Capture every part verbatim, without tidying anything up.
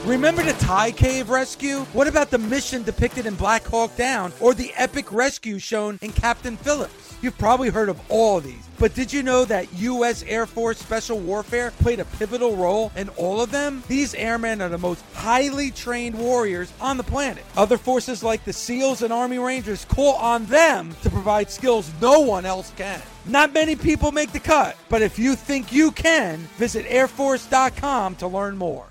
Remember the Thai cave rescue? What about the mission depicted in Black Hawk Down or the epic rescue shown in Captain Phillips? You've probably heard of all of these, but did you know that U S Air Force Special Warfare played a pivotal role in all of them? These airmen are the most highly trained warriors on the planet. Other forces like the SEALs and Army Rangers call on them to provide skills no one else can. Not many people make the cut, but if you think you can, visit air force dot com to learn more.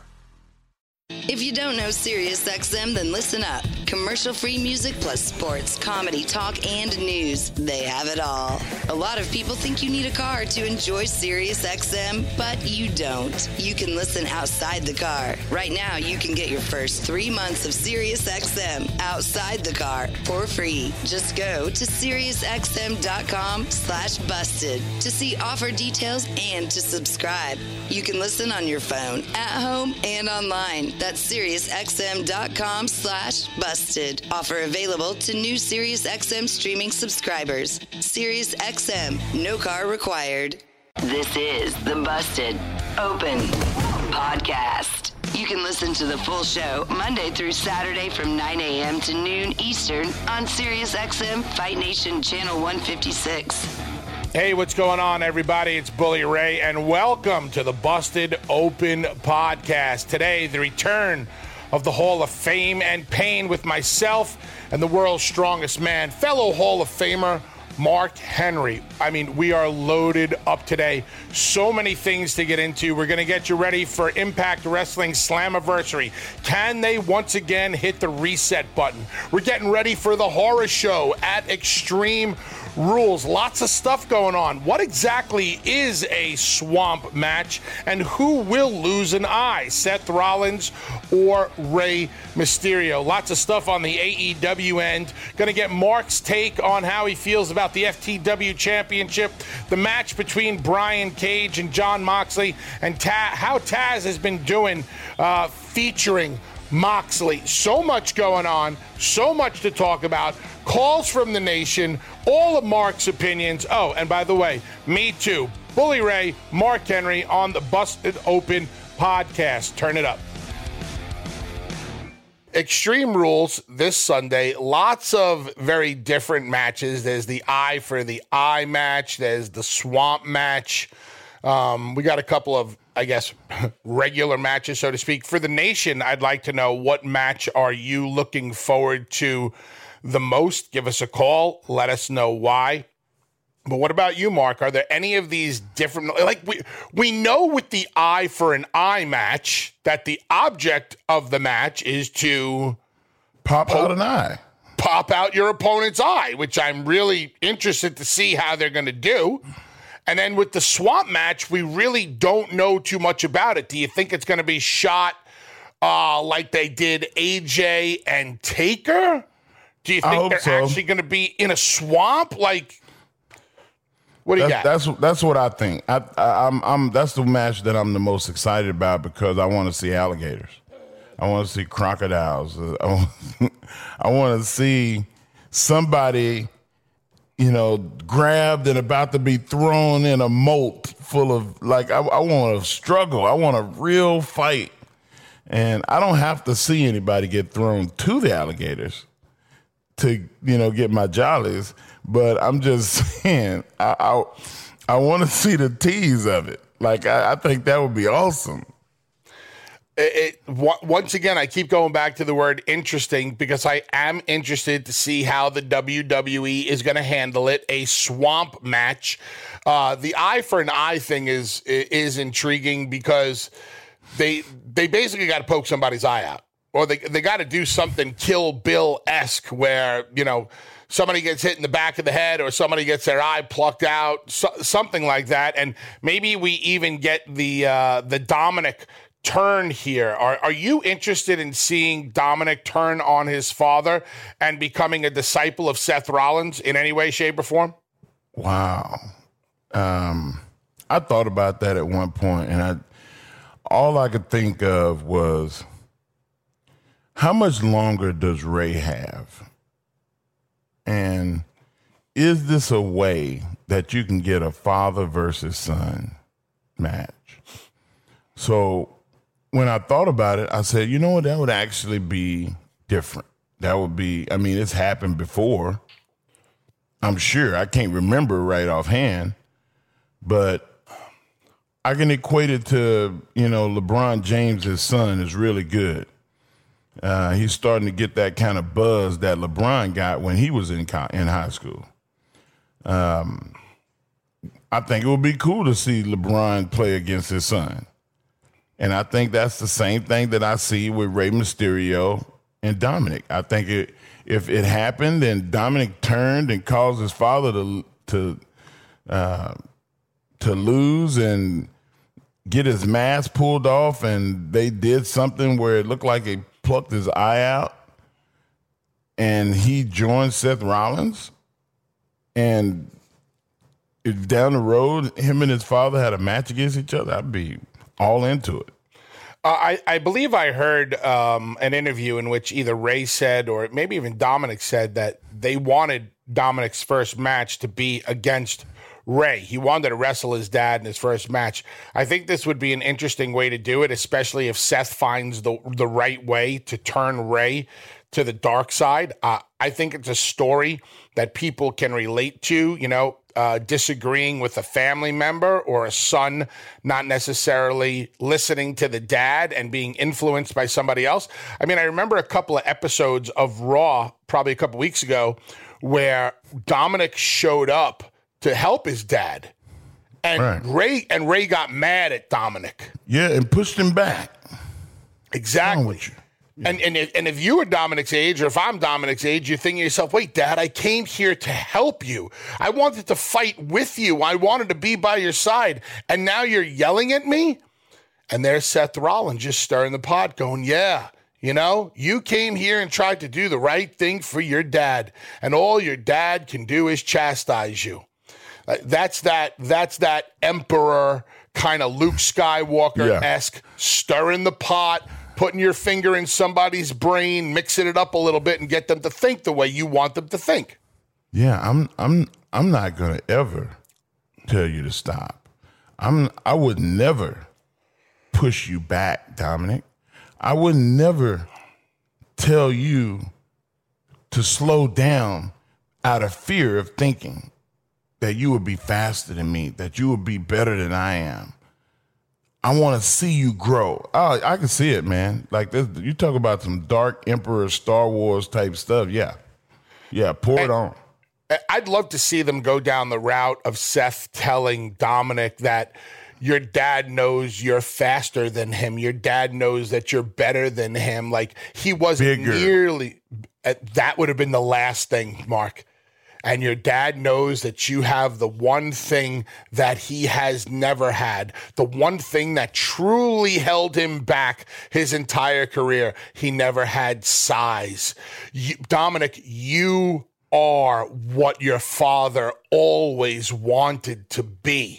If you don't know SiriusXM, then listen up. Commercial-free music plus sports, comedy, talk, and news. They have it all. A lot of people think you need a car to enjoy SiriusXM, but you don't. You can listen outside the car. Right now, you can get your first three months of SiriusXM outside the car for free. Just go to SiriusXM.com slash busted to see offer details and to subscribe. You can listen on your phone, at home, and online. That's SiriusXM.com slash busted. Offer available to new SiriusXM streaming subscribers. SiriusXM, no car required. This is the Busted Open Podcast. You can listen to the full show Monday through Saturday from nine a.m. to noon Eastern on SiriusXM Fight Nation Channel one fifty-six. Hey, what's going on, everybody? It's Bully Ray, and welcome to the Busted Open Podcast. Today, the return of the Hall of Fame and Pain with myself and the world's strongest man, fellow Hall of Famer, Mark Henry. I mean, we are loaded up today. So many things to get into. We're going to get you ready for Impact Wrestling Slammiversary. Can they once again hit the reset button? We're getting ready for the horror show at Extreme Rules. Lots of stuff going on. What exactly is a swamp match, and who will lose an eye, Seth Rollins or Rey Mysterio? Lots of stuff on the A E W end. Going to get Mark's take on how he feels about the F T W Championship, the match between Brian Cage and Jon Moxley, and Ta- how Taz has been doing uh, featuring Moxley. So much going on, so much to talk about. Calls from the nation, all of Mark's opinions. Oh, and by the way, me too. Bully Ray, Mark Henry on the Busted Open Podcast. Turn it up. Extreme Rules this Sunday. Lots of very different matches. There's the Eye for the Eye match. There's the Swamp match. Um, we got a couple of, I guess, regular matches, so to speak. For the nation, I'd like to know, what match are you looking forward to the most? Give us a call. Let us know why. But what about you, Mark? Are there any of these different, like we we know with the Eye for an Eye match that the object of the match is to pop po- out an eye, pop out your opponent's eye, which I'm really interested to see how they're going to do. And then with the Swamp match, we really don't know too much about it. Do you think it's going to be shot uh, like they did A J and Taker? Do you think they're so. actually going to be in a swamp? Like, what do you that's, got? That's that's what I think. I, I, I'm I'm that's the match that I'm the most excited about because I want to see alligators. I want to see crocodiles. I want, I want to see somebody, you know, grabbed and about to be thrown in a moat full of, like, I, I want to struggle. I want a real fight. And I don't have to see anybody get thrown to the alligators to, you know, get my jollies. But I'm just saying, I I, I want to see the tease of it. Like, I, I think that would be awesome. It, it, once again, I keep going back to the word interesting because I am interested to see how the W W E is going to handle it. A swamp match. Uh, the Eye for an Eye thing is is intriguing because they they basically got to poke somebody's eye out, or they they got to do something Kill Bill-esque where, you know, somebody gets hit in the back of the head or somebody gets their eye plucked out, so, something like that, and maybe we even get the uh, the Dominic turn here. Are are you interested in seeing Dominic turn on his father and becoming a disciple of Seth Rollins in any way, shape, or form? Wow. Um, I thought about that at one point, and I all I could think of was, how much longer does Ray have? And is this a way that you can get a father versus son match? So when I thought about it, I said, you know what, that would actually be different. That would be, I mean, it's happened before. I'm sure. I can't remember right offhand, but I can equate it to, you know, LeBron James' son is really good. Uh, he's starting to get that kind of buzz that LeBron got when he was in co- in high school. Um, I think it would be cool to see LeBron play against his son. And I think that's the same thing that I see with Rey Mysterio and Dominic. I think it, if it happened and Dominic turned and caused his father to to uh, to lose and get his mask pulled off, and they did something where it looked like he plucked his eye out, and he joined Seth Rollins, and if down the road him and his father had a match against each other, I'd be all into it. Uh, I, I believe I heard um, an interview in which either Ray said or maybe even Dominic said that they wanted Dominic's first match to be against Ray. He wanted to wrestle his dad in his first match. I think this would be an interesting way to do it, especially if Seth finds the the right way to turn Ray to the dark side. Uh, I think it's a story that people can relate to, you know, uh, disagreeing with a family member or a son not necessarily listening to the dad and being influenced by somebody else. I mean, I remember a couple of episodes of Raw, probably a couple weeks ago, where Dominic showed up to help his dad. And right. Ray and Ray got mad at Dominic. Yeah, and pushed him back. Exactly. Yeah. And and if, and if you were Dominic's age, or if I'm Dominic's age, you're thinking to yourself, wait, Dad, I came here to help you. I wanted to fight with you. I wanted to be by your side. And now you're yelling at me? And there's Seth Rollins just stirring the pot going, yeah, you know, you came here and tried to do the right thing for your dad. And all your dad can do is chastise you. Uh, that's that that's that emperor kind of Luke Skywalker-esque, yeah. Stirring the pot, putting your finger in somebody's brain, mixing it up a little bit and get them to think the way you want them to think. Yeah, I'm I'm I'm not gonna ever tell you to stop. I'm I would never push you back, Dominic. I would never tell you to slow down out of fear of thinking that you would be faster than me, that you would be better than I am. I want to see you grow. Oh, I can see it, man. Like this, you talk about some dark Emperor Star Wars type stuff. Yeah. Yeah, pour and, it on. I'd love to see them go down the route of Seth telling Dominic that your dad knows you're faster than him. Your dad knows that you're better than him. Like he wasn't Bigger. nearly, that would have been the last thing, Mark. And your dad knows that you have the one thing that he has never had, the one thing that truly held him back his entire career. He never had size. You, Dominic, you are what your father always wanted to be.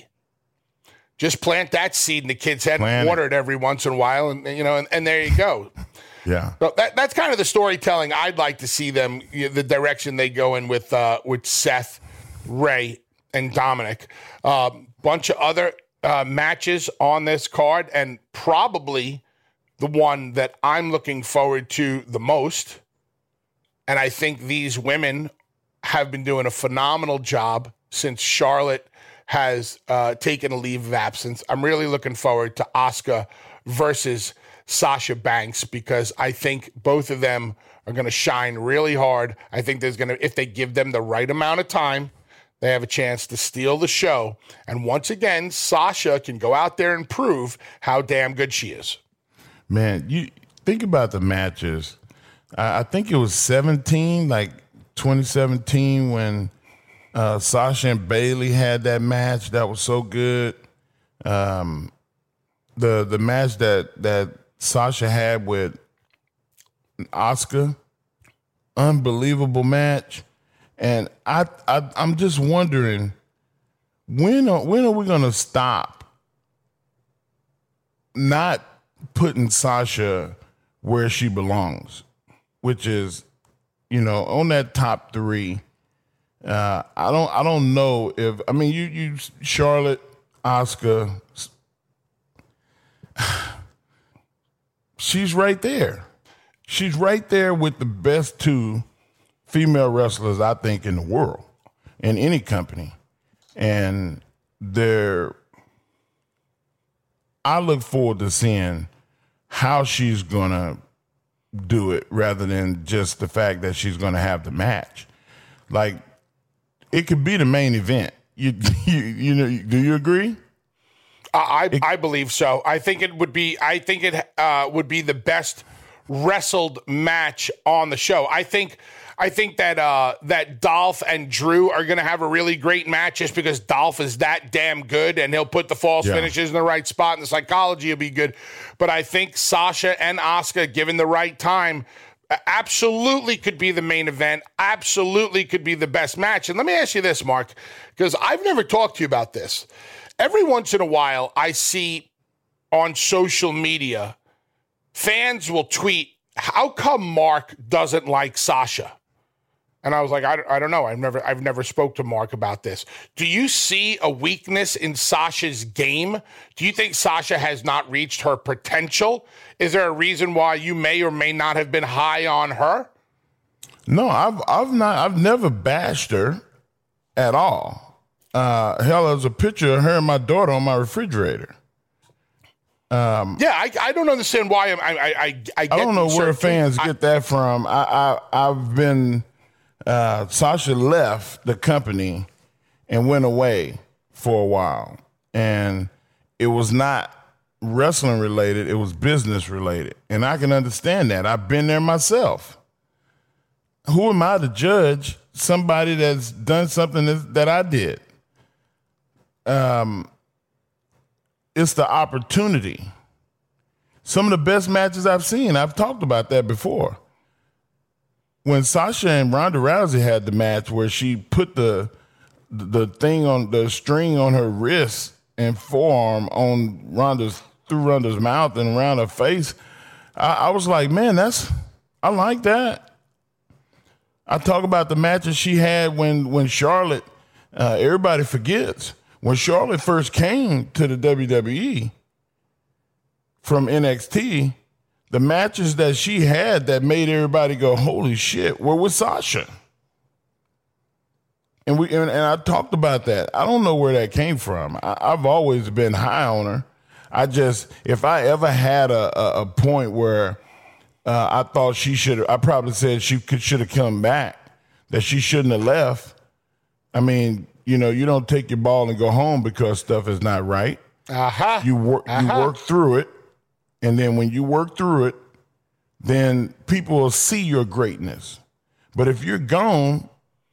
Just plant that seed in the kid's head plant and water it. it every once in a while, and you know, and, and there you go. Yeah, so that, that's kind of the storytelling I'd like to see them, you know, the direction they go in with uh, with Seth, Ray, and Dominic. A uh, bunch of other uh, matches on this card, and probably the one that I'm looking forward to the most. And I think these women have been doing a phenomenal job since Charlotte has uh, taken a leave of absence. I'm really looking forward to Asuka versus Sasha Banks, because I think both of them are going to shine really hard. I think there's going to, if they give them the right amount of time, they have a chance to steal the show. And once again, Sasha can go out there and prove how damn good she is. Man, you think about the matches. I, I think it was seventeen, like twenty seventeen, when uh, Sasha and Bayley had that match. That was so good. Um, the the match that that Sasha had with Asuka, unbelievable match. And I, I I'm just wondering, when are, when are we gonna stop not putting Sasha where she belongs, which is, you know, on that top three. Uh, I don't I don't know if I mean you you Charlotte, Asuka. she's right there. She's right there with the best two female wrestlers, I think, in the world, in any company. And they're, I look forward to seeing how she's going to do it rather than just the fact that she's going to have the match. Like, it could be the main event. You, you, you know, do you agree? I, I I believe so. I think it would be. I think it uh, would be the best wrestled match on the show. I think. I think that uh, that Dolph and Drew are going to have a really great match just because Dolph is that damn good and he'll put the false yeah. finishes in the right spot and the psychology will be good. But I think Sasha and Asuka, given the right time, absolutely could be the main event, absolutely could be the best match. And let me ask you this, Mark, because I've never talked to you about this. Every once in a while, I see on social media, fans will tweet, how come Mark doesn't like Sasha? And I was like, I, I don't know. I've never I've never spoke to Mark about this. Do you see a weakness in Sasha's game? Do you think Sasha has not reached her potential? Is there a reason why you may or may not have been high on her? No, I've I've not I've never bashed her at all. Uh, hell, there's a picture of her and my daughter on my refrigerator. Um, yeah, I, I don't understand why I'm, I I I I, I don't know where fans I, get that from. I, I I've been uh, Sasha left the company and went away for a while, and it was not wrestling related; it was business related, and I can understand that. I've been there myself. Who am I to judge somebody that's done something that, that I did? Um. It's the opportunity. Some of the best matches I've seen, I've talked about that before. When Sasha and Ronda Rousey had the match where she put the the thing on the string on her wrist and forearm on Ronda's through Ronda's mouth and around her face, I, I was like, man, that's I like that. I talk about the matches she had when when Charlotte. Uh, everybody forgets. When Charlotte first came to the W W E from N X T, the matches that she had that made everybody go, holy shit, were with Sasha. And we and, and I talked about that. I don't know where that came from. I, I've always been high on her. I just, if I ever had a, a, a point where uh, I thought she should have, I probably said she could should have come back, that she shouldn't have left. I mean, you know, you don't take your ball and go home because stuff is not right. Uh-huh. You work uh-huh. you work through it, and then when you work through it, then people will see your greatness. But if you're gone,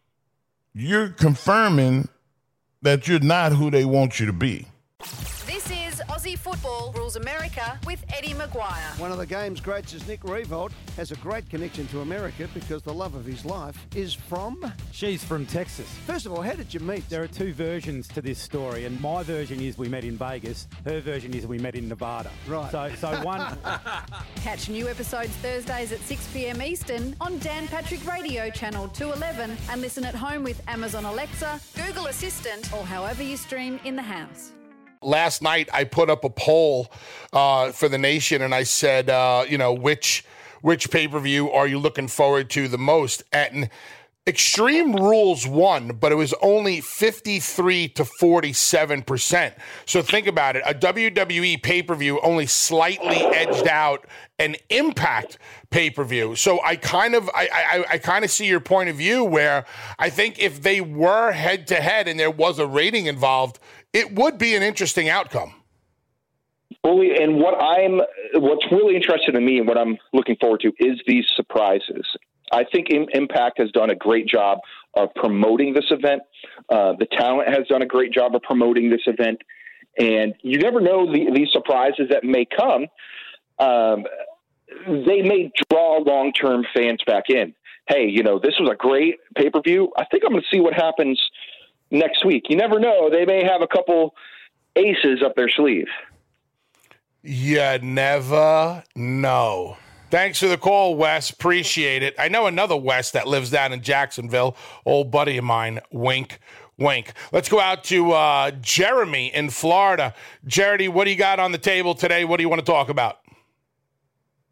you're confirming that you're not who they want you to be. This is Aussie Football Rules America with Eddie Maguire. One of the game's greats is Nick Revolt, has a great connection to America because the love of his life is from... She's from Texas. First of all, how did you meet? There are two versions to this story, and my version is we met in Vegas. Her version is we met in Nevada. Right. So, so one... Catch new episodes Thursdays at six p.m. Eastern on Dan Patrick Radio Channel two eleven and listen at home with Amazon Alexa, Google Assistant, or however you stream in the house. Last night, I put up a poll uh, for the nation, and I said, uh, you know, which which pay-per-view are you looking forward to the most? And Extreme Rules won, but it was only fifty-three to forty-seven percent. So think about it. A W W E pay-per-view only slightly edged out an Impact pay-per-view. So I kind of I, I, I kind of see your point of view where I think if they were head-to-head and there was a rating involved, it would be an interesting outcome. Bully, and what I'm, what's really interesting to me and what I'm looking forward to is these surprises. I think Impact has done a great job of promoting this event. Uh, the talent has done a great job of promoting this event, and you never know the, these surprises that may come. Um, they may draw long-term fans back in. Hey, you know, this was a great pay-per-view. I think I'm going to see what happens next week. You never know. They may have a couple aces up their sleeve. You never know. Thanks for the call, Wes. Appreciate it. I know another Wes that lives down in Jacksonville, old buddy of mine. Wink, wink. Let's go out to uh, Jeremy in Florida. Jeremy, what do you got on the table today? What do you want to talk about?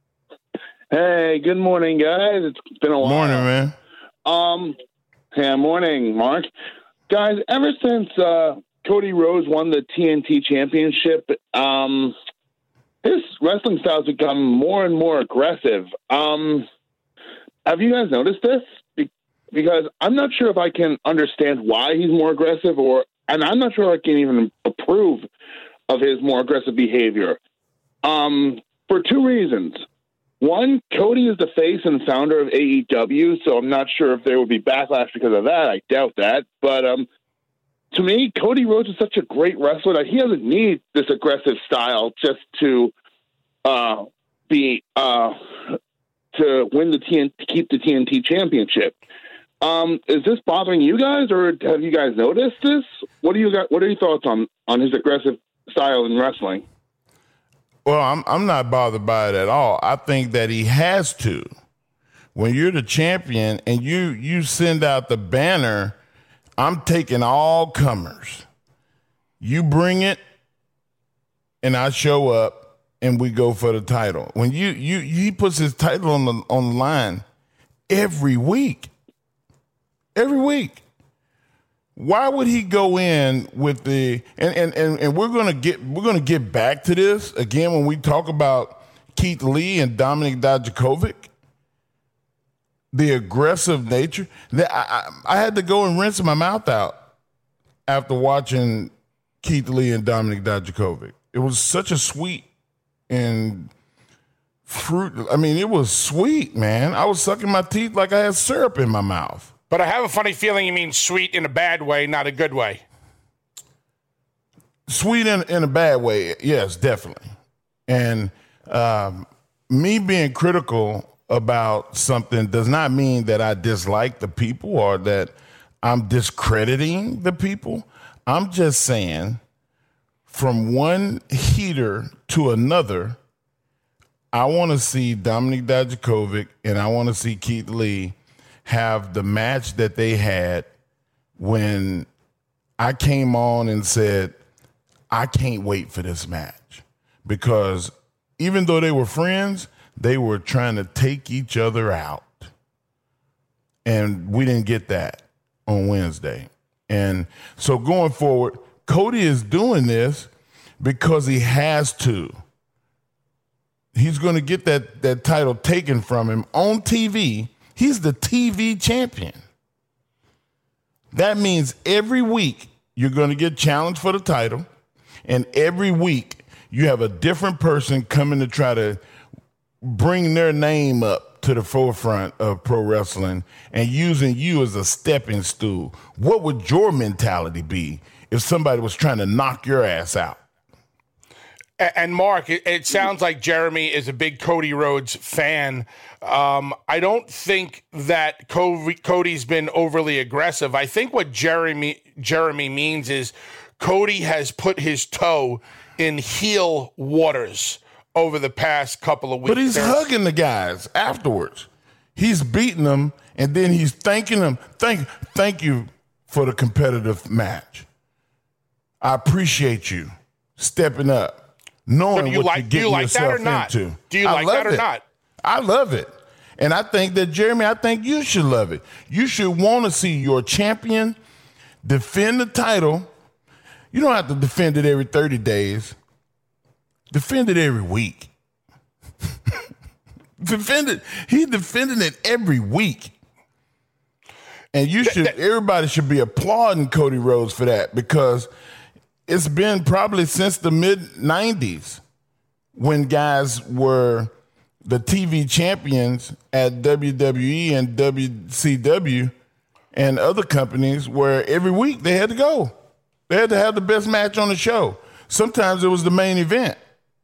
Hey, good morning, guys. It's been a while. Morning, man. Um, yeah, morning, Mark. Guys, ever since uh, Cody Rhodes won the T N T Championship, um, his wrestling style's become more and more aggressive. Um, have you guys noticed this? Be- because I'm not sure if I can understand why he's more aggressive, or, and I'm not sure I can even approve of his more aggressive behavior. Um, for two reasons. One, Cody is the face and founder of A E W, so I'm not sure if there would be backlash because of that. I doubt that. But um, to me, Cody Rhodes is such a great wrestler that he doesn't need this aggressive style just to uh, be uh, to win the T N T, keep the T N T championship. Um, is this bothering you guys, or have you guys noticed this? What do you got? What are your thoughts on on his aggressive style in wrestling? Well, I'm I'm not bothered by it at all. I think that he has to. When you're the champion and you you send out the banner, I'm taking all comers. You bring it, and I show up, and we go for the title. When you you he puts his title on the on the line every week, every week. Why would he go in with the and, and, and, and we're gonna get we're gonna get back to this again when we talk about Keith Lee and Dominik Dijakovic, the aggressive nature. That I, I, I had to go and rinse my mouth out after watching Keith Lee and Dominik Dijakovic. It was such a sweet and fruit. I mean, it was sweet, man. I was sucking my teeth like I had syrup in my mouth. But I have a funny feeling you mean sweet in a bad way, not a good way. Sweet in, in a bad way, yes, definitely. And um, me being critical about something does not mean that I dislike the people or that I'm discrediting the people. I'm just saying from one heater to another, I want to see Dominik Dijakovic and I want to see Keith Lee have the match that they had when I came on and said, I can't wait for this match. Because even though they were friends, they were trying to take each other out. And we didn't get that on Wednesday. And so going forward, Cody is doing this because he has to. He's going to get that, that title taken from him on T V. He's the T V champion. That means every week you're going to get challenged for the title, and every week you have a different person coming to try to bring their name up to the forefront of pro wrestling and using you as a stepping stool. What would your mentality be if somebody was trying to knock your ass out? And Mark, it, it sounds like Jeremy is a big Cody Rhodes fan. Um, I don't think that Cody, Cody's been overly aggressive. I think what Jeremy Jeremy means is Cody has put his toe in heel waters over the past couple of weeks. But he's There's- hugging the guys afterwards. He's beating them, and then he's thanking them. Thank, thank you for the competitive match. I appreciate you stepping up. Knowing so do you what like, you're getting do you like yourself that or not? into. Do you like that or it. not? I love it. And I think that, Jeremy, I think you should love it. You should want to see your champion defend the title. You don't have to defend it every thirty days. Defend it every week. Defend it. He's defending it every week. And you should, that, that, everybody should be applauding Cody Rhodes for that, because it's been probably since the mid nineties when guys were the T V champions at W W E and W C W and other companies, where every week they had to go. They had to have the best match on the show. Sometimes it was the main event.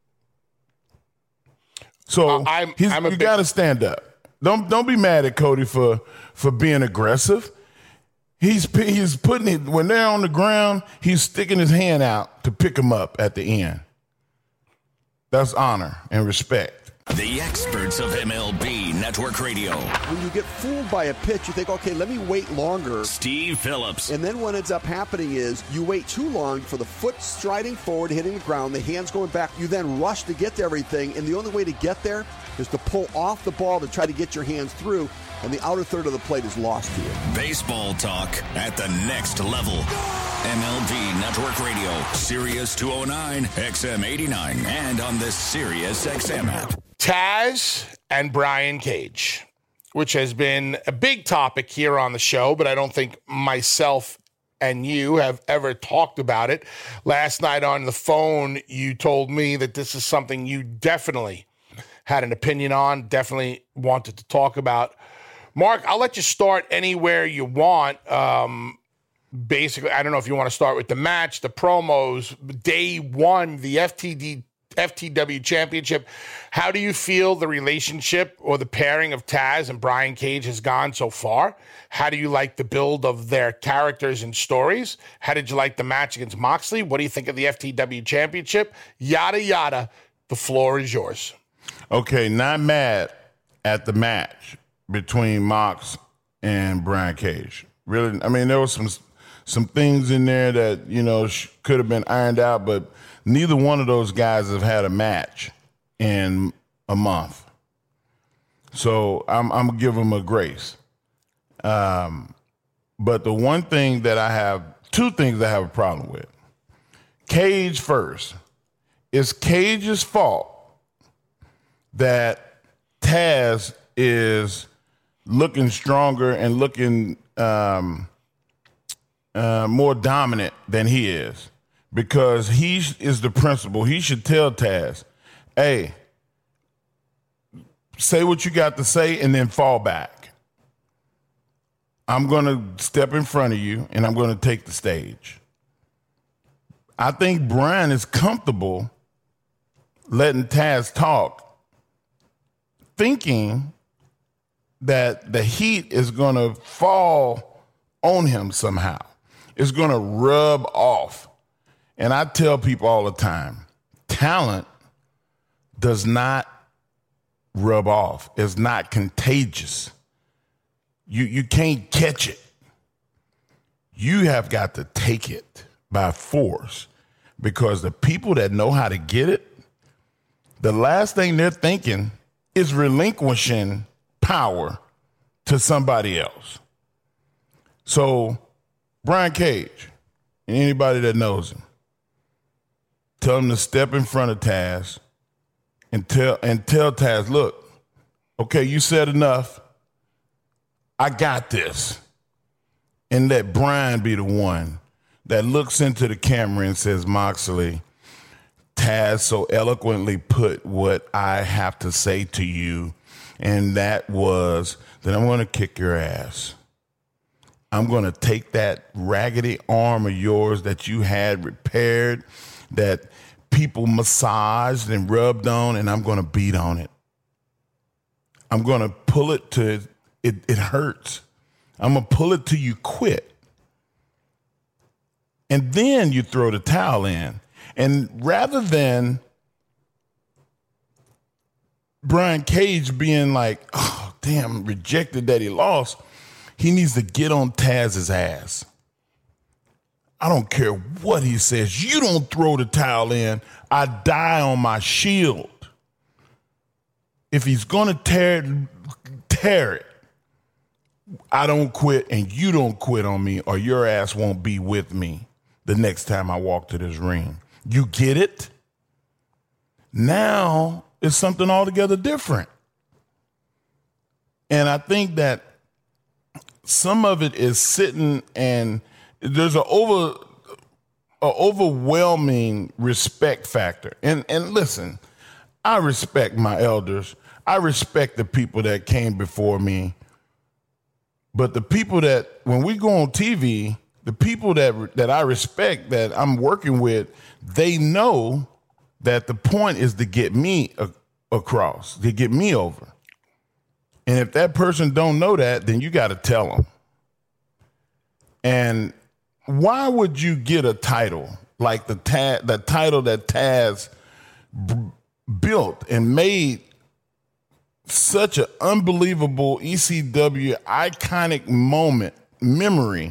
So uh, I'm, he's, I'm you big- got to stand up. Don't don't be mad at Cody for for being aggressive. He's he's putting it when they're on the ground. He's sticking his hand out to pick them up at the end. That's honor and respect. The experts of M L B Network Radio. When you get fooled by a pitch, you think, okay, let me wait longer. Steve Phillips. And then what ends up happening is you wait too long for the foot striding forward, hitting the ground, the hands going back. You then rush to get to everything, and the only way to get there is to pull off the ball to try to get your hands through, and the outer third of the plate is lost to you. Baseball talk at the next level. M L B Network Radio, Sirius two oh nine, X M eighty-nine, and on the Sirius X M app. Taz and Brian Cage, which has been a big topic here on the show, but I don't think myself and you have ever talked about it. Last night on the phone, you told me that this is something you definitely had an opinion on, definitely wanted to talk about. Mark, I'll let you start anywhere you want. Um, basically, I don't know if you want to start with the match, the promos, day one, the F T D F T W Championship. How do you feel the relationship or the pairing of Taz and Brian Cage has gone so far? How do you like the build of their characters and stories? How did you like the match against Moxley? What do you think of the F T W Championship? Yada, yada. The floor is yours. Okay, not mad at the match between Mox and Brian Cage. Really, I mean, there was some some things in there that, you know, sh- could have been ironed out, but neither one of those guys have had a match in a month. So I'm, I'm going to give them a grace. Um, but the one thing that I have, two things I have a problem with. Cage first. It's Cage's fault that Taz is looking stronger and looking um, uh, more dominant than he is, because he is the principal. He should tell Taz, hey, say what you got to say and then fall back. I'm going to step in front of you and I'm going to take the stage. I think Brian is comfortable letting Taz talk, thinking that the heat is going to fall on him somehow. It's going to rub off. And I tell people all the time, talent does not rub off. It's not contagious. You, you can't catch it. You have got to take it by force, because the people that know how to get it, the last thing they're thinking is relinquishing power to somebody else. So Brian Cage, and anybody that knows him, tell him to step in front of Taz and tell and tell Taz, look, okay, you said enough. I got this. And let Brian be the one that looks into the camera and says, Moxley, Taz so eloquently put what I have to say to you, and that was that I'm going to kick your ass. I'm going to take that raggedy arm of yours that you had repaired, that people massaged and rubbed on, and I'm going to beat on it. I'm going to pull it to it, it hurts. I'm going to pull it till you quit. And then you throw the towel in. And rather than Brian Cage being like, oh, damn, rejected that he lost, he needs to get on Taz's ass. I don't care what he says. You don't throw the towel in. I die on my shield. If he's going to tear it, tear it. I don't quit and you don't quit on me, or your ass won't be with me the next time I walk to this ring. You get it? Now it's something altogether different. And I think that some of it is sitting, and there's an over, a overwhelming respect factor. And and listen, I respect my elders. I respect the people that came before me. But the people that, when we go on T V, the people that that I respect, that I'm working with, they know that the point is to get me a, across, to get me over. And if that person don't know that, then you got to tell them. And why would you get a title like the, ta- the title that Taz b- built and made such an unbelievable E C W iconic moment, memory,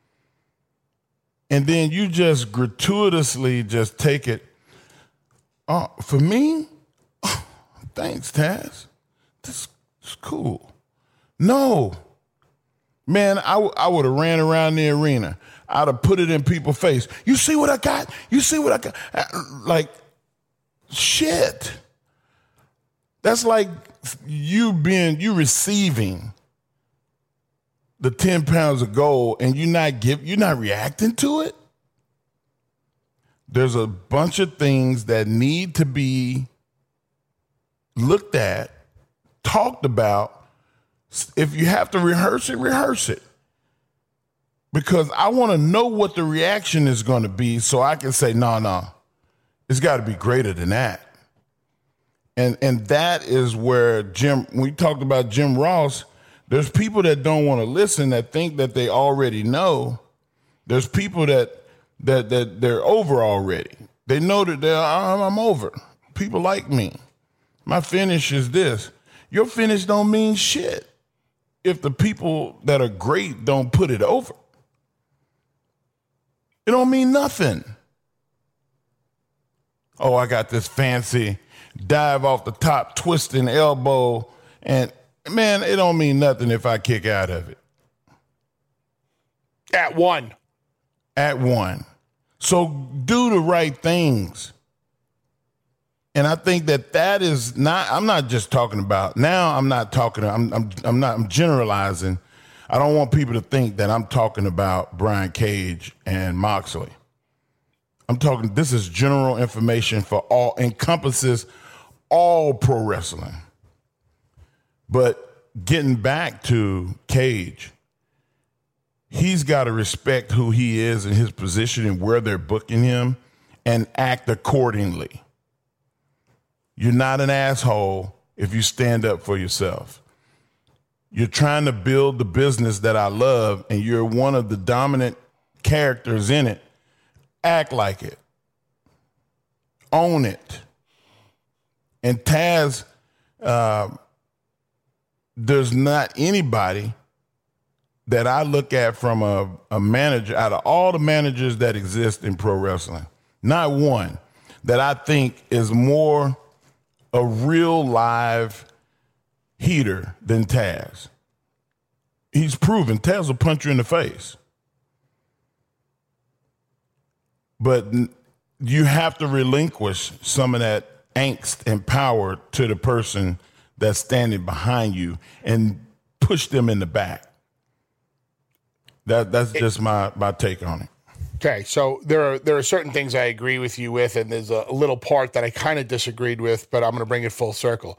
and then you just gratuitously just take it. Uh, for me, oh, thanks, Taz. This is cool. No. Man, I, w- I would have ran around the arena. I'd have put it in people's face. You see what I got? You see what I got? Like, shit. That's like you being, you receiving the ten pounds of gold and you not give, you're not reacting to it. There's a bunch of things that need to be looked at, talked about. If you have to rehearse it, rehearse it. Because I want to know what the reaction is going to be so I can say, no, no, it's got to be greater than that. And and that is where Jim, when we talked about Jim Ross, there's people that don't want to listen that think that they already know. There's people that that that they're over already. They know that they're, I'm, I'm over. People like me. My finish is this. Your finish don't mean shit if the people that are great don't put it over. It don't mean nothing. Oh, I got this fancy dive off the top, twisting elbow, and man, it don't mean nothing if I kick out of it. At one. At one. So do the right things. And I think that that is not, I'm not just talking about, now I'm not talking, I'm, I'm, I'm not, I'm generalizing. I don't want people to think that I'm talking about Brian Cage and Moxley. I'm talking, this is general information for all, encompasses all pro wrestling. But getting back to Cage, he's got to respect who he is and his position and where they're booking him and act accordingly. You're not an asshole if you stand up for yourself. You're trying to build the business that I love, and you're one of the dominant characters in it. Act like it. Own it. And Taz, uh, there's not anybody that I look at from a, a manager, out of all the managers that exist in pro wrestling, not one that I think is more a real live heater than Taz. He's proven Taz will punch you in the face. But you have to relinquish some of that angst and power to the person that's standing behind you and push them in the back. That that's just my, my take on it. Okay, so there are there are certain things I agree with you with, and there's a little part that I kind of disagreed with, but I'm going to bring it full circle.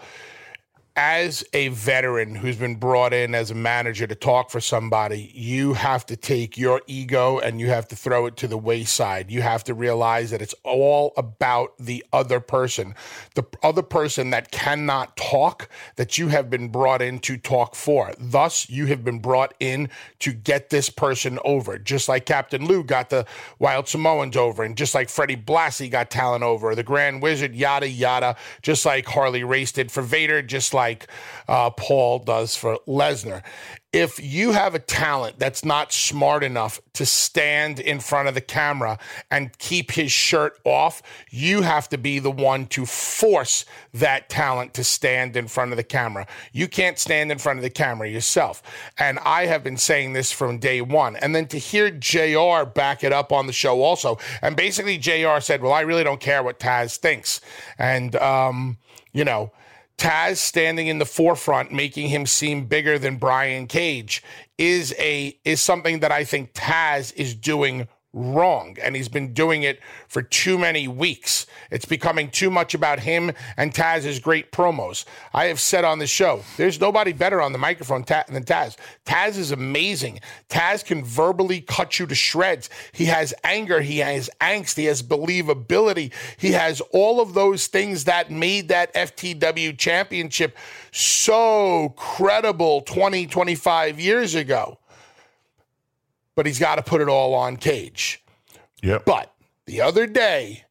As a veteran who's been brought in as a manager to talk for somebody, you have to take your ego and you have to throw it to the wayside. You have to realize that it's all about the other person, the other person that cannot talk, that you have been brought in to talk for. Thus, you have been brought in to get this person over, just like Captain Lou got the Wild Samoans over, and just like Freddie Blassie got Talon over, the Grand Wizard, yada, yada, just like Harley Race did for Vader, just like like uh, Paul does for Lesnar. If you have a talent that's not smart enough to stand in front of the camera and keep his shirt off, you have to be the one to force that talent to stand in front of the camera. You can't stand in front of the camera yourself. And I have been saying this from day one. And then to hear J R back it up on the show also, and basically J R said, well, I really don't care what Taz thinks. And, um, you know, Taz standing in the forefront, making him seem bigger than Brian Cage, is a is something that I think Taz is doing wrong, and he's been doing it for too many weeks. It's becoming too much about him and Taz's great promos. I have said on the show, there's nobody better on the microphone ta- than Taz. Taz is amazing. Taz can verbally cut you to shreds. He has anger. He has angst. He has believability. He has all of those things that made that F T W championship so credible twenty, twenty-five years ago. But he's got to put it all on Cage. Yep. But the other day,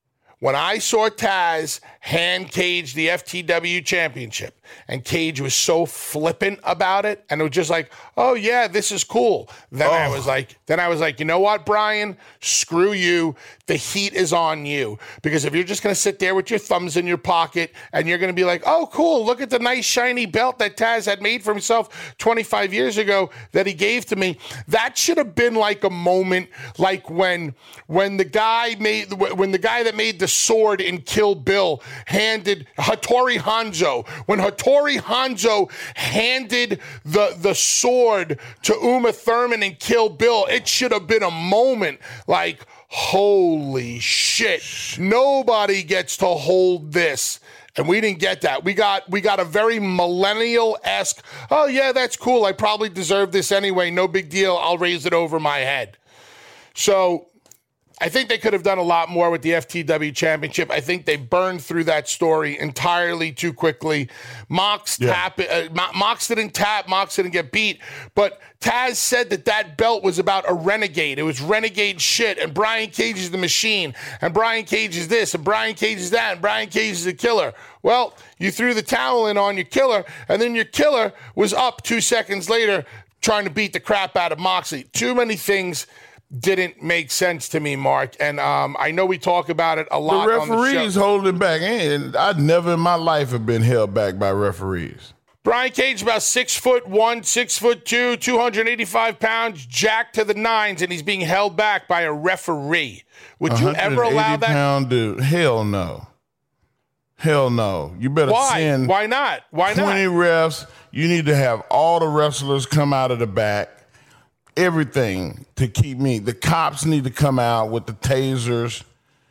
when I saw Taz hand Cage the F T W championship, and Cage was so flippant about it, and it was just like, oh yeah, this is cool. Then oh. I was like, then I was like, you know what, Brian? Screw you. The heat is on you. Because if you're just going to sit there with your thumbs in your pocket and you're going to be like, oh, cool, look at the nice shiny belt that Taz had made for himself twenty-five years ago that he gave to me, that should have been like a moment like when when the guy made when the guy that made the sword in Kill Bill handed Hattori Hanzo, when Hattori Hanzo handed the, the sword to Uma Thurman in Kill Bill, it should have been a moment like, holy shit, nobody gets to hold this. And we didn't get that. We got we got a very millennial-esque, oh yeah, that's cool, I probably deserve this anyway, no big deal, I'll raise it over my head. So I think they could have done a lot more with the F T W championship. I think they burned through that story entirely too quickly. Mox, yeah. tap, uh, Mox didn't tap, Mox didn't get beat, but Taz said that that belt was about a renegade. It was renegade shit, and Brian Cage is the machine, and Brian Cage is this, and Brian Cage is that, and Brian Cage is the killer. Well, you threw the towel in on your killer, and then your killer was up two seconds later trying to beat the crap out of Moxley. Too many things didn't make sense to me, Mark, and um, I know we talk about it a lot. The referees on the holding back, and I'd never in my life have been held back by referees. Brian Cage about six foot one, six foot two, two hundred eighty-five pounds, jacked to the nines, and he's being held back by a referee. Would you ever allow that? Pound dude, hell no, hell no. You better Why? send Why not? Why not? twenty refs. You need to have all the wrestlers come out of the back. Everything to keep me. The cops need to come out with the tasers.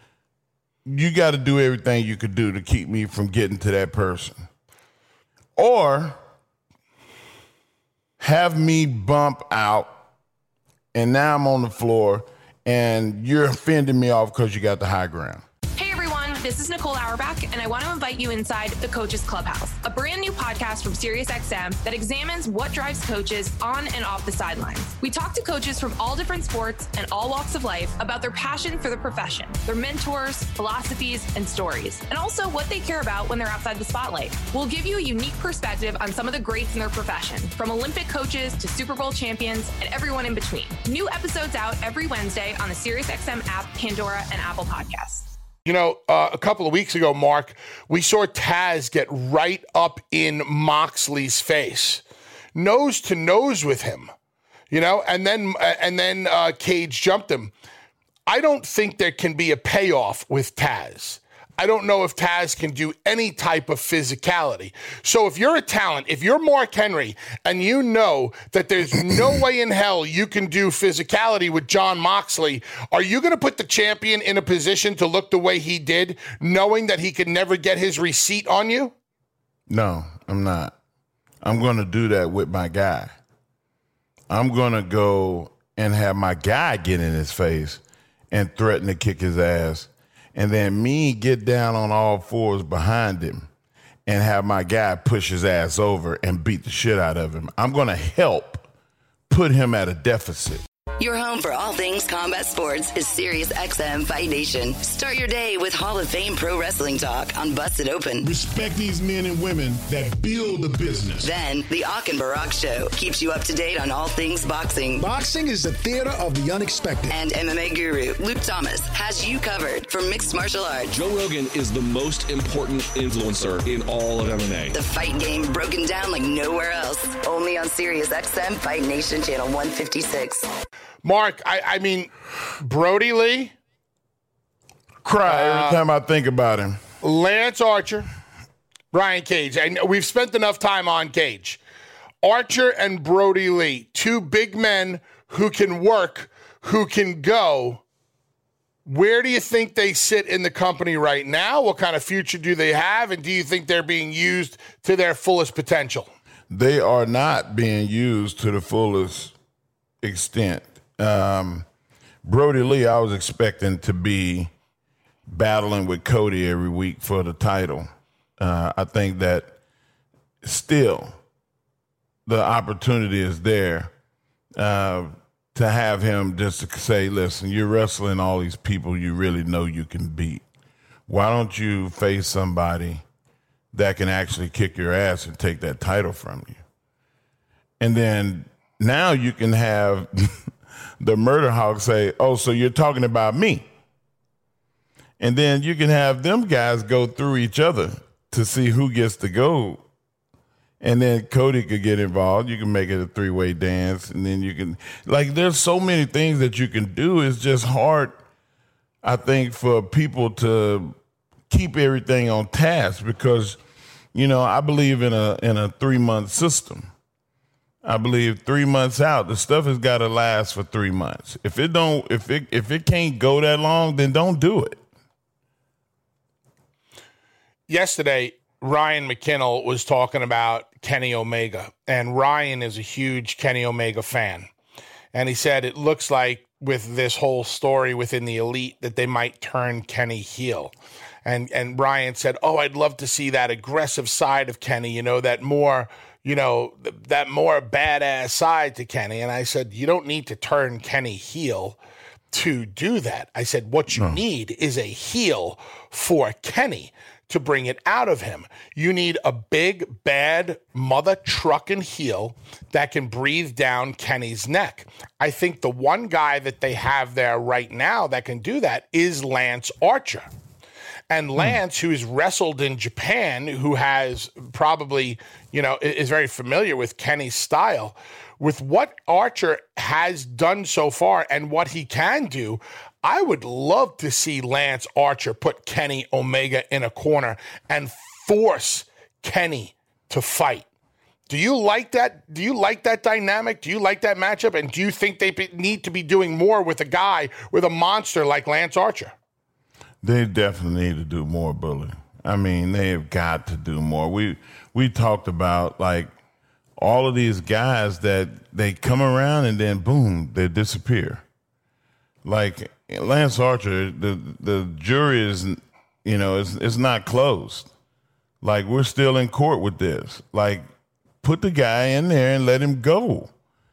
You got to do everything you could do to keep me from getting to that person. Or have me bump out, and now I'm on the floor, and you're fending me off because you got the high ground. This is Nicole Auerbach, and I want to invite you inside the Coaches Clubhouse, a brand new podcast from SiriusXM that examines what drives coaches on and off the sidelines. We talk to coaches from all different sports and all walks of life about their passion for the profession, their mentors, philosophies, and stories, and also what they care about when they're outside the spotlight. We'll give you a unique perspective on some of the greats in their profession, from Olympic coaches to Super Bowl champions and everyone in between. New episodes out every Wednesday on the SiriusXM app, Pandora, and Apple Podcasts. You know, uh, a couple of weeks ago, Mark, we saw Taz get right up in Moxley's face, nose to nose with him, you know, and then and then uh, Cage jumped him. I don't think there can be a payoff with Taz. I don't know if Taz can do any type of physicality. So if you're a talent, if you're Mark Henry, and you know that there's no way in hell you can do physicality with Jon Moxley, are you going to put the champion in a position to look the way he did, knowing that he could never get his receipt on you? No, I'm not. I'm going to do that with my guy. I'm going to go and have my guy get in his face and threaten to kick his ass. And then me get down on all fours behind him and have my guy push his ass over and beat the shit out of him. I'm going to help put him at a deficit. Your home for all things combat sports is SiriusXM Fight Nation. Start your day with Hall of Fame Pro Wrestling Talk on Busted Open. Respect these men and women that build the business. Then, the Ak and Barak Show keeps you up to date on all things boxing. Boxing is the theater of the unexpected. And M M A guru Luke Thomas has you covered for mixed martial arts. Joe Rogan is the most important influencer in all of M M A. The fight game broken down like nowhere else. Only on SiriusXM Fight Nation Channel one fifty-six. Mark, I, I mean, Brody Lee. Cry uh, every time I think about him. Lance Archer, Brian Cage. And we've spent enough time on Cage. Archer and Brody Lee, two big men who can work, who can go. Where do you think they sit in the company right now? What kind of future do they have? And do you think they're being used to their fullest potential? They are not being used to the fullest extent. Um, Brody Lee, I was expecting to be battling with Cody every week for the title. Uh, I think that still the opportunity is there uh, to have him just to say, listen, you're wrestling all these people you really know you can beat. why don't you face somebody that can actually kick your ass and take that title from you? And then now you can have the Murder Hawk say, oh, so you're talking about me. And then you can have them guys go through each other to see who gets to go. And then Cody could get involved. You can make it a three-way dance. And then you can, like, there's so many things that you can do. It's just hard, I think, for people to keep everything on task because, you know, I believe in a in a three-month system. I believe three months out, the stuff has got to last for three months. If it don't, if it if it can't go that long, then don't do it. Yesterday, Ryan McKinnell was talking about Kenny Omega, and Ryan is a huge Kenny Omega fan. And he said it looks like with this whole story within the Elite that they might turn Kenny heel. And and Ryan said, oh, I'd love to see that aggressive side of Kenny, you know, that more, you know, th- that more badass side to Kenny. And I said, you don't need to turn Kenny heel to do that. I said, what you no. need is a heel for Kenny to bring it out of him. You need a big, bad mother trucking heel that can breathe down Kenny's neck. I think the one guy that they have there right now that can do that is Lance Archer. And Lance, who has wrestled in Japan, who has probably, you know, is very familiar with Kenny's style, with what Archer has done so far and what he can do, I would love to see Lance Archer put Kenny Omega in a corner and force Kenny to fight. Do you like that? Do you like that dynamic? Do you like that matchup? And do you think they be, need to be doing more with a guy, with a monster like Lance Archer? They definitely need to do more, Bully. I mean, they have got to do more. We we talked about, like, all of these guys that they come around and then, boom, they disappear. Like, Lance Archer, the the jury is, you know, it's, it's not closed. Like, we're still in court with this. Like, put the guy in there and let him go.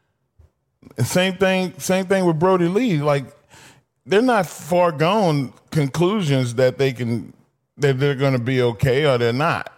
Same thing, same thing with Brody Lee. Like, they're not far gone conclusions that they can, that they're going to be okay or they're not.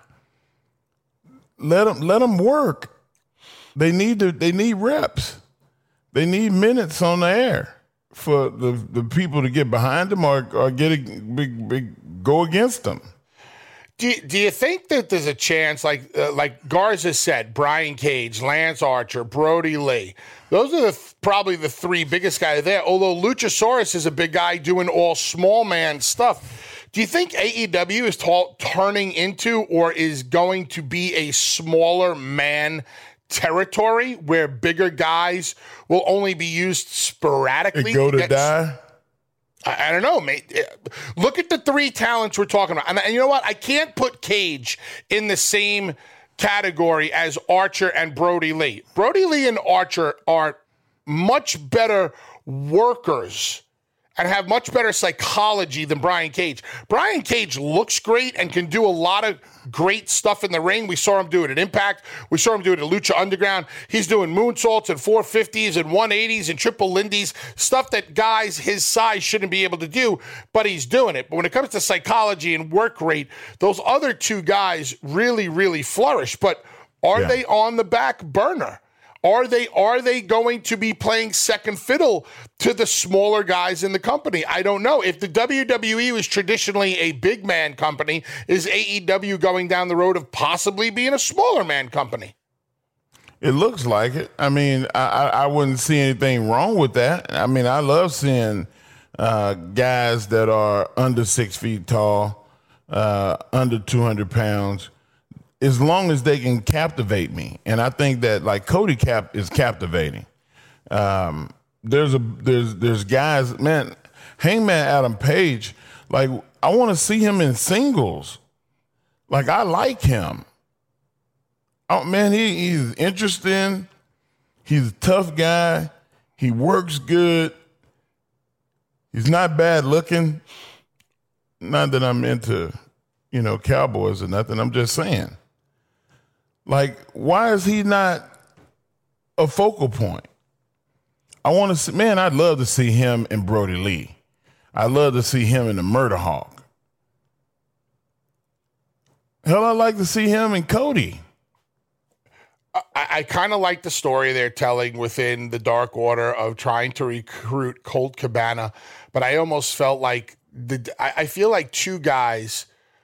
Let them, let them work. They need to, they need reps. They need minutes on the air for the, the people to get behind them or, or get a big, big, go against them. Do you, do you think that there's a chance, like uh, like Garza said, Brian Cage, Lance Archer, Brody Lee, those are the th- probably the three biggest guys there, although Luchasaurus is a big guy doing all small man stuff. Do you think A E W is t- turning into or is going to be a smaller man territory where bigger guys will only be used sporadically? And go to That's, die? I, I don't know, mate. Look at the three talents we're talking about. And, and you know what? I can't put Cage in the same category as Archer and Brody Lee. Brody Lee and Archer are much better workers and have much better psychology than Brian Cage. Brian Cage looks great and can do a lot of great stuff in the ring. We saw him do it at Impact. We saw him do it at Lucha Underground. He's doing moonsaults and four fifties and one eighties and triple Lindy's, stuff that guys his size shouldn't be able to do, but he's doing it. But when it comes to psychology and work rate, those other two guys really, really flourish. But are yeah. they on the back burner? Are they are they going to be playing second fiddle to the smaller guys in the company? I don't know. If the W W E was traditionally a big man company, is A E W going down the road of possibly being a smaller man company? It looks like it. I mean, I, I wouldn't see anything wrong with that. I mean, I love seeing uh, guys that are under six feet tall, uh, under two hundred pounds, as long as they can captivate me. And I think that, like, Cody Cap is captivating. Um, there's a there's there's guys, man, Hangman Adam Page, like, I want to see him in singles. Like, I like him. Oh, man, he, he's interesting. He's a tough guy. He works good. He's not bad looking. Not that I'm into, you know, cowboys or nothing. I'm just saying. Like, why is he not a focal point? I want to see, man, I'd love to see him and Brody Lee. I'd love to see him in the Murder Hawk. Hell, I'd like to see him and Cody. I, I kind of like the story they're telling within the Dark Order of trying to recruit Colt Cabana, but I almost felt like the I, I feel like two guys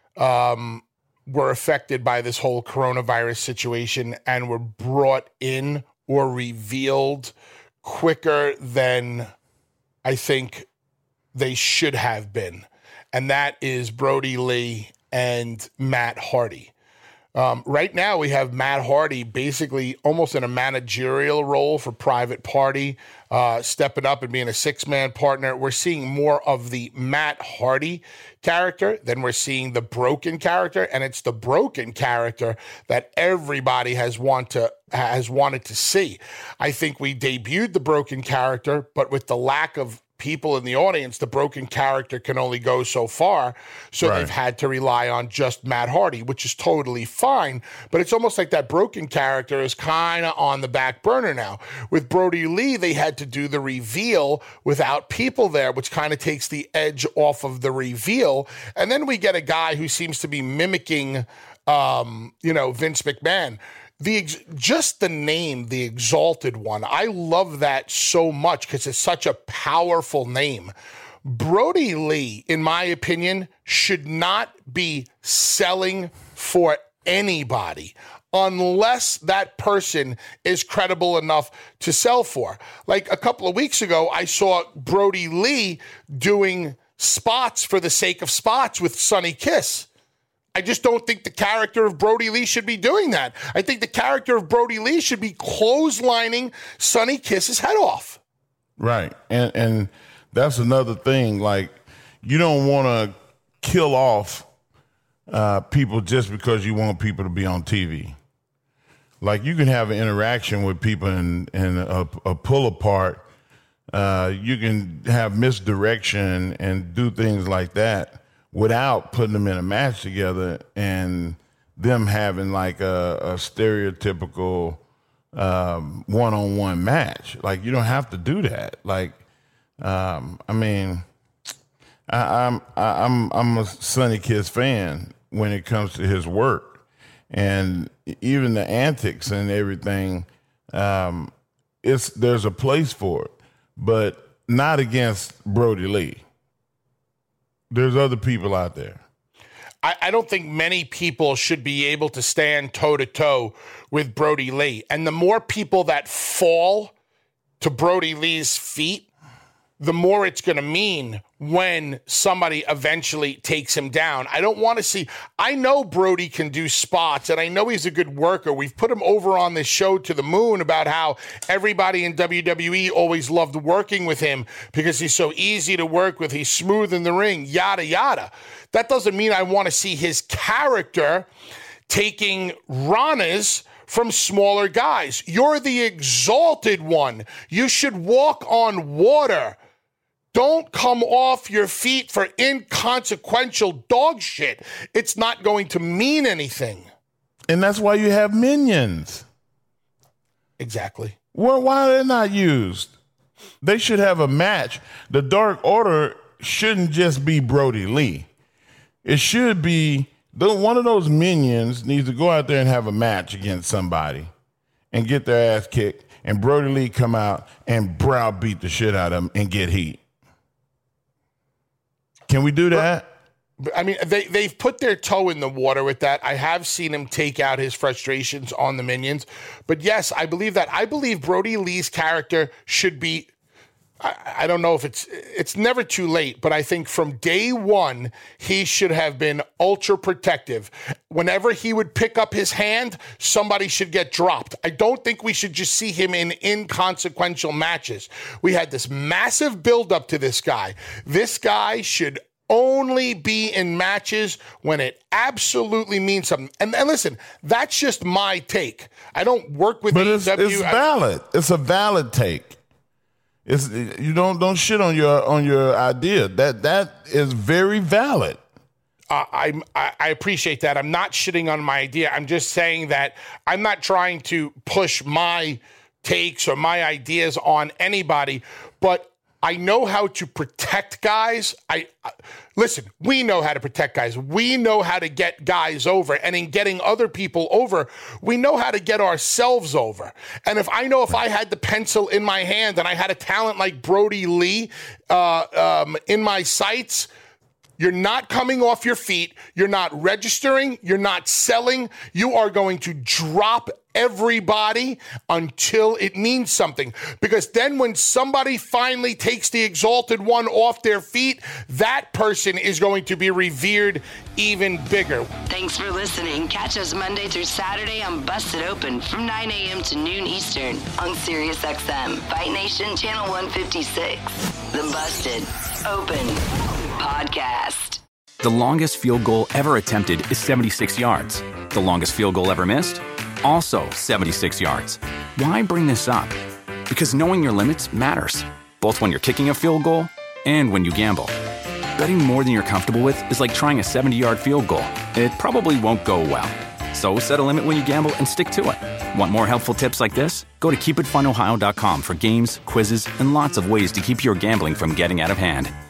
um, were affected by this whole coronavirus situation and were brought in or revealed quicker than I think they should have been, and that is Brody Lee and Matt Hardy. Um, right now, we have Matt Hardy basically almost in a managerial role for Private Party, uh, stepping up and being a six-man partner. We're seeing more of the Matt Hardy character than we're seeing the Broken character, and it's the Broken character that everybody has want to has wanted to see. I think we debuted the Broken character, but with the lack of people in the audience, the Broken character can only go so far. So right. They've had to rely on just Matt Hardy, which is totally fine. But it's almost like that Broken character is kind of on the back burner now. With Brody Lee, they had to do the reveal without people there, which kind of takes the edge off of the reveal. And then we get a guy who seems to be mimicking, um, you know, Vince McMahon. The just the name, the Exalted One, I love that so much because it's such a powerful name. Brody Lee, in my opinion, should not be selling for anybody unless that person is credible enough to sell for. Like a couple of weeks ago, I saw Brody Lee doing spots for the sake of spots with Sonny Kiss. I just don't think the character of Brody Lee should be doing that. I think the character of Brody Lee should be clotheslining Sonny Kiss's head off. Right. And and that's another thing. Like, you don't want to kill off uh, people just because you want people to be on T V. Like, you can have an interaction with people and, and a, a pull apart. Uh, you can have misdirection and do things like that without putting them in a match together and them having like a, a stereotypical um, one-on-one match. Like, you don't have to do that. Like, um, I mean, I, I'm I, I'm I'm a Sonny Kiss fan when it comes to his work, and even the antics and everything. Um, it's there's a place for it, but not against Brody Lee. There's other people out there. I, I don't think many people should be able to stand toe-to-toe with Brody Lee. And the more people that fall to Brody Lee's feet, the more it's going to mean when somebody eventually takes him down. I don't want to see... I know Brody can do spots, and I know he's a good worker. We've put him over on this show to the moon about how everybody in W W E always loved working with him because he's so easy to work with. He's smooth in the ring, yada, yada. That doesn't mean I want to see his character taking Rana's from smaller guys. You're the Exalted One. You should walk on water. Don't come off your feet for inconsequential dog shit. It's not going to mean anything. And that's why you have minions. Exactly. Well, why are they not used? They should have a match. The Dark Order shouldn't just be Brody Lee. It should be the, one of those minions needs to go out there and have a match against somebody and get their ass kicked, and Brody Lee come out and browbeat the shit out of them and get heat. Can we do that? I mean, they, they've put their toe in the water with that. I have seen him take out his frustrations on the minions. But yes, I believe that. I believe Brody Lee's character should be, I, I don't know if it's, it's never too late, but I think from day one, he should have been ultra protective. Whenever he would pick up his hand, somebody should get dropped. I don't think we should just see him in inconsequential matches. We had this massive buildup to this guy. This guy should only be in matches when it absolutely means something. And, and listen, that's just my take. I don't work with but A E it's, W. it's valid. It's a valid take. It's you don't don't shit on your on your idea. That that is very valid. Uh, I I appreciate that. I'm not shitting on my idea. I'm just saying that I'm not trying to push my takes or my ideas on anybody, but I know how to protect guys. I, I listen, we know how to protect guys. We know how to get guys over. And in getting other people over, we know how to get ourselves over. And if I know if I had the pencil in my hand and I had a talent like Brody Lee uh, um, in my sights, you're not coming off your feet. You're not registering. You're not selling. You are going to drop everybody until it means something. Because then when somebody finally takes the Exalted One off their feet, that person is going to be revered even bigger. Thanks for listening. Catch us Monday through Saturday on Busted Open from nine a.m. to noon Eastern on Sirius X M, Fight Nation Channel one fifty-six. The Busted Open Podcast. The longest field goal ever attempted is seventy-six yards. The longest field goal ever missed? Also seventy-six yards. Why bring this up? Because knowing your limits matters, both when you're kicking a field goal and when you gamble. Betting more than you're comfortable with is like trying a seventy-yard field goal. It probably won't go well. So set a limit when you gamble and stick to it. Want more helpful tips like this? Go to keep it fun ohio dot com for games, quizzes, and lots of ways to keep your gambling from getting out of hand.